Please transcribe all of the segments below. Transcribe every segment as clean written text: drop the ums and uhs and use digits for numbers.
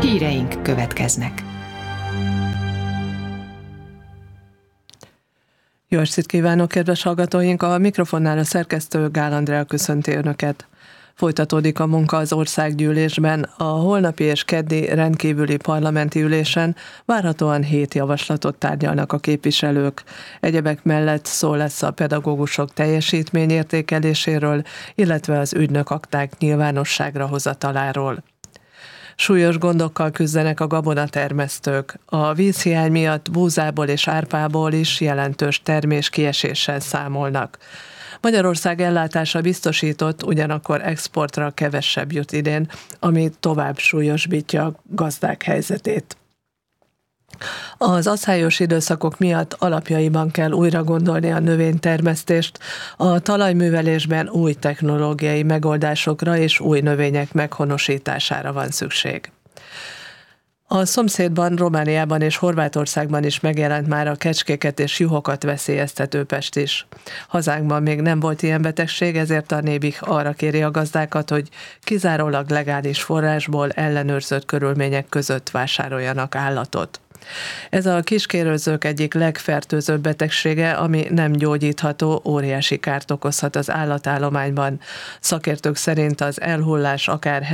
Híreink következnek. Jó estét kívánok, kedves hallgatóink! A mikrofonnál a szerkesztő Gál Andrea köszönti Önöket. Folytatódik a munka az országgyűlésben. A holnapi és keddi rendkívüli parlamenti ülésen várhatóan 7 javaslatot tárgyalnak a képviselők. Egyebek mellett szó lesz a pedagógusok teljesítményértékeléséről, illetve az ügynökakták nyilvánosságra hozataláról. Súlyos gondokkal küzdenek a gabonatermesztők. A vízhiány miatt búzából és árpából is jelentős terméskieséssel számolnak. Magyarország ellátása biztosított, ugyanakkor exportra kevesebb jut idén, ami tovább súlyosbítja a gazdák helyzetét. Az aszályos időszakok miatt alapjaiban kell újra gondolni a növénytermesztést, a talajművelésben új technológiai megoldásokra és új növények meghonosítására van szükség. A szomszédban, Romániában és Horvátországban is megjelent már a kecskéket és juhokat veszélyeztető pest is. Hazánkban még nem volt ilyen betegség, ezért a Nébih arra kéri a gazdákat, hogy kizárólag legális forrásból ellenőrzött körülmények között vásároljanak állatot. Ez a kiskérőzők egyik legfertőzőbb betegsége, ami nem gyógyítható, óriási kárt okozhat az állatállományban. Szakértők szerint az elhullás akár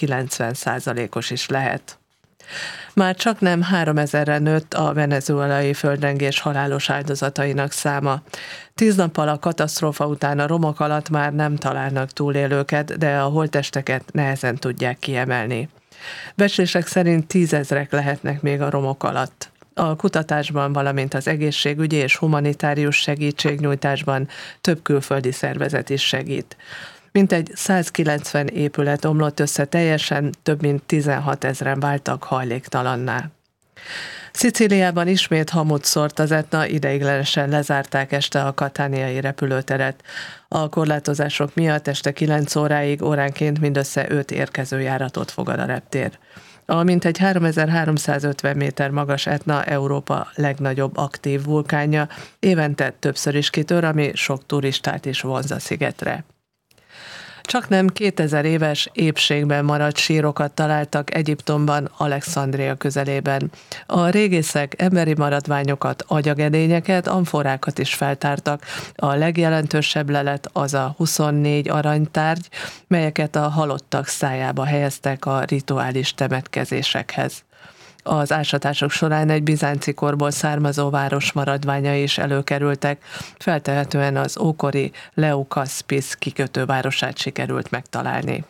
70-90%-os is lehet. Már csaknem 3000-re nőtt a venezuelai földrengés halálos áldozatainak száma. 10 nappal a katasztrófa után a romok alatt már nem találnak túlélőket, de a holttesteket nehezen tudják kiemelni. Becslések szerint 10 000-ek lehetnek még a romok alatt. A kutatásban, valamint az egészségügyi és humanitárius segítségnyújtásban több külföldi szervezet is segít. Mintegy 190 épület omlott össze teljesen, több mint 16 000-en váltak hajléktalanná. Szicíliában ismét hamut szórt az Etna, ideiglenesen lezárták este a katániai repülőteret. A korlátozások miatt este 9 óráig óránként mindössze 5 érkező járatot fogad a reptér. A mintegy 3350 méter magas Etna Európa legnagyobb aktív vulkánja, évente többször is kitör, ami sok turistát is vonz a szigetre. Csaknem 2000 éves épségben maradt sírokat találtak Egyiptomban, Alexandria közelében. A régészek emberi maradványokat, agyagedényeket, amforákat is feltártak. A legjelentősebb lelet az a 24 aranytárgy, melyeket a halottak szájába helyeztek a rituális temetkezésekhez. Az ásatások során egy bizánci korból származó város maradványai is előkerültek, feltehetően az ókori Leukaspis kikötővárosát sikerült megtalálni.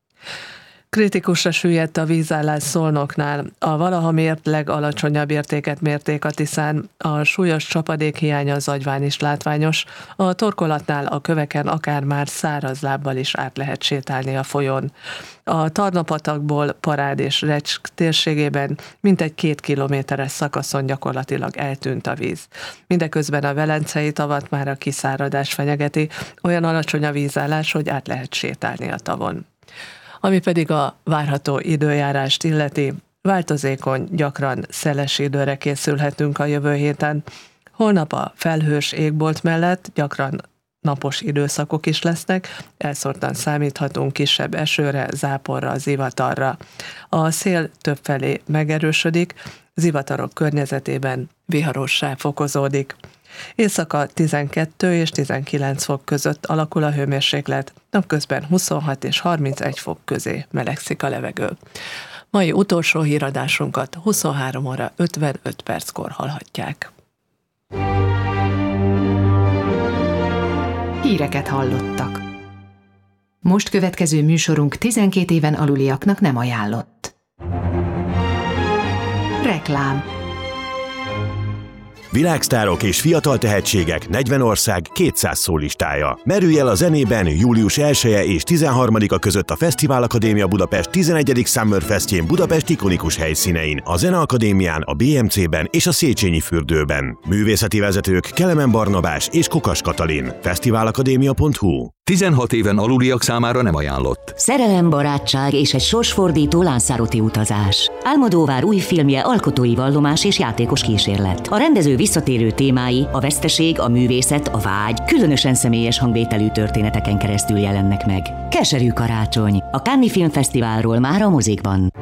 Kritikusra süllyedt a vízállás Szolnoknál. A valaha mért legalacsonyabb értéket mérték a Tiszán, a súlyos csapadékhiány az Zagyván is látványos, a torkolatnál a köveken akár már száraz lábbal is át lehet sétálni a folyón. A Tarna-patakból Parád és Recsk térségében mintegy 2 kilométeres szakaszon gyakorlatilag eltűnt a víz. Mindeközben a Velencei tavat már a kiszáradás fenyegeti, olyan alacsony a vízállás, hogy át lehet sétálni a tavon. Ami pedig a várható időjárást illeti, változékony, gyakran szeles időre készülhetünk a jövő héten. Holnap a felhős égbolt mellett gyakran napos időszakok is lesznek, elszórtan számíthatunk kisebb esőre, záporra, zivatarra. A szél többfelé megerősödik, zivatarok környezetében viharossá fokozódik. Éjszaka 12 és 19 fok között alakul a hőmérséklet, napközben 26 és 31 fok közé melegszik a levegő. Mai utolsó híradásunkat 23 óra 55 perckor hallhatják. Híreket hallottak. Most következő műsorunk 12 éven aluliaknak nem ajánlott. Reklám. Világsztárok és fiatal tehetségek 40 ország 200 szólistája. Merülj el a zenében július 1-e és 13-a között a Fesztivál Akadémia Budapest 11. Summer Festjén Budapest ikonikus helyszínein, a Zeneakadémián, a BMC-ben és a Széchenyi fürdőben. Művészeti vezetők Kelemen Barnabás és Kokas Katalin. Fesztiválakadémia.hu. 16 éven aluliak számára nem ajánlott. Szerelem, barátság és egy sorsfordító Lanzarote utazás. Almodóvár új filmje alkotói vallomás és játékos kísérlet. A rendező visszatérő témái, a veszteség, a művészet, a vágy, különösen személyes hangvételű történeteken keresztül jelennek meg. Keserű karácsony. A Cannes Filmfesztiválról már a mozikban.